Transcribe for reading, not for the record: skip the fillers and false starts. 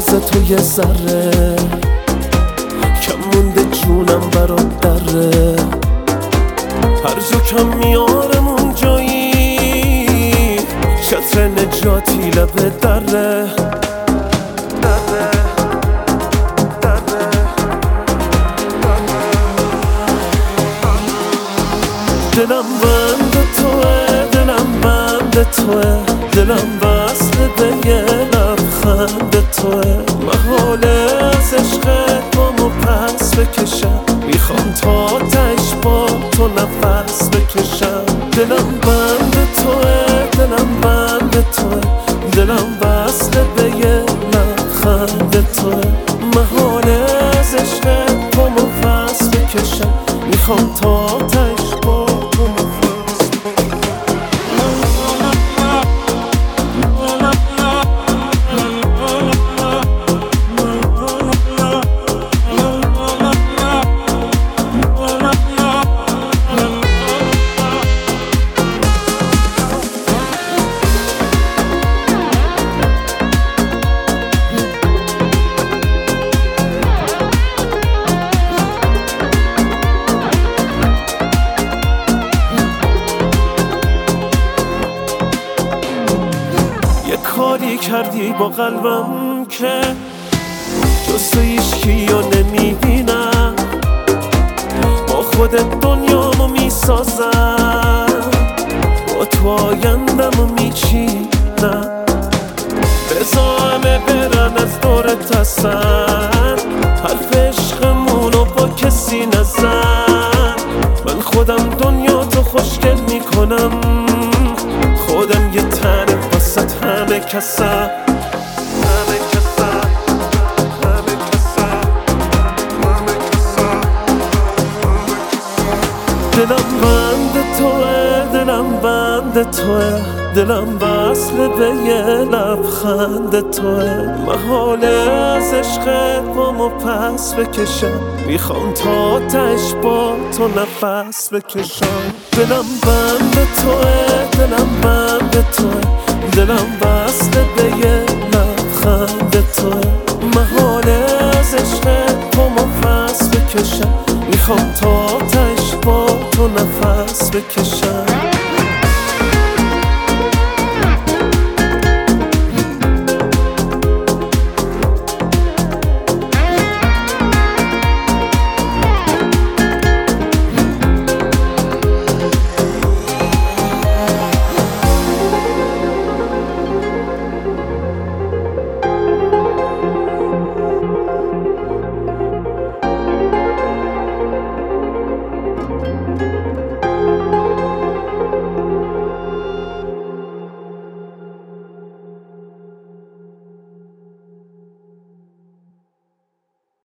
تازه تو یه ذره کم مونده جونم برات دره، هر جا کم میارم اون جایی چتر نجاتی لبه دره. دلم بند توه، دلم بند توه، دلم وصل به یه لبخند توه. محاله از عشقت بامو پس بکشم، میخوام تا تش با تو نفس بکشم. دلم بند توه، دلم بند توه، دلم وصل به یه لبخند توه. محاله از عشقت بامو پس بکشم، میخوام تا تش با تو نفس کاری کردی با قلبم که جز تو هیچکی رو نمیبینم، با خودت دنیامو میسازم، با تو آیندمو میچینم. بذار همه برن از دورت هستن، حرف عشقمونو با کسی نزن. من خودم دنیا تو خوشگل میکنم، خودم یه تنه واسط همه کسم. دلم بند توه، دلم بند توه، دلم وصل به یه لبخند توه. محاله از عشقت بامو پس بکشم، میخوام تا تش با تو نفس بکشم. دلم بند توه، دلم بند توه، دلم وصل به یه لبخند توه. محاله از عشقت بامو پس بکشم، میخوام تا تش با تو نفس بکشم.